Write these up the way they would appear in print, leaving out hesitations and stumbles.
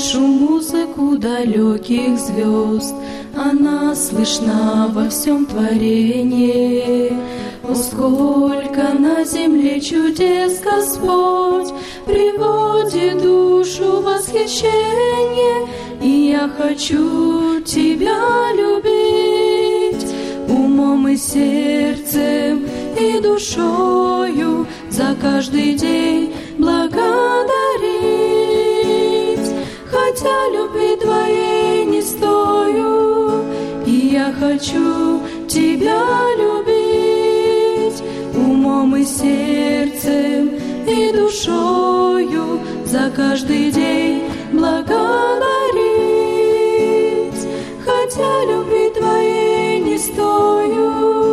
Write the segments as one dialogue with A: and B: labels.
A: слышу музыку далеких звезд, она слышна во всем творении. О, сколько на земле чудес Господь приводит душу в восхищение, и я хочу Тебя любить умом и сердцем и душою, за каждый день благодарить. Хотя любви Твоей не стою, и я хочу Тебя любить умом и сердцем и душою, за каждый день благодарить. Хотя любви Твоей не стою.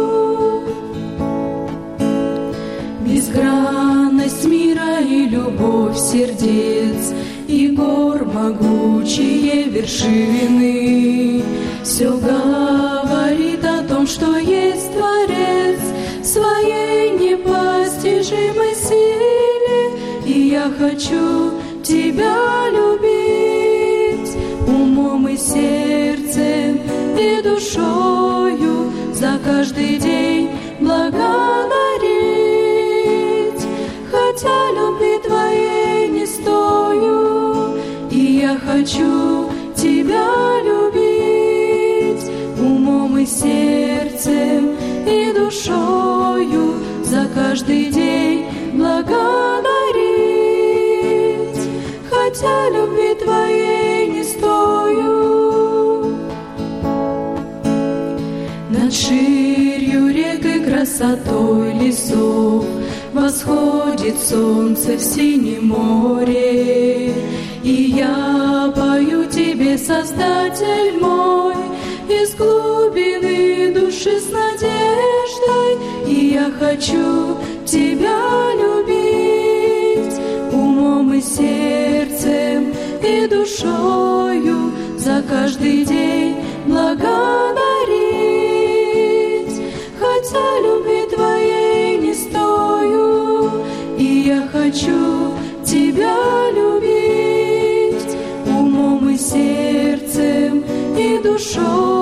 A: Безгранность мира и любовь сердец, и гор могучие вершины, все говорит о том, что есть Творец в своей непостижимой силе, и я хочу Тебя любить умом и сердцем и душою, за каждый день благодарить. Хотя любви Твоей не стою, и я хочу Тебя любить умом и сердцем и душою, за каждый день благодарить. Хотя любви Твоей не стою. Над ширью рек и красотой лесов восходит солнце в синем море, и я пою Тебе, Создатель мой, из глубины души с надеждой, и я хочу Тебя любить умом и сердцем и душою, за каждый день благодарить. Хотя любви Твоей не стою, и я хочу Тебя любить умом и сердцем и душой,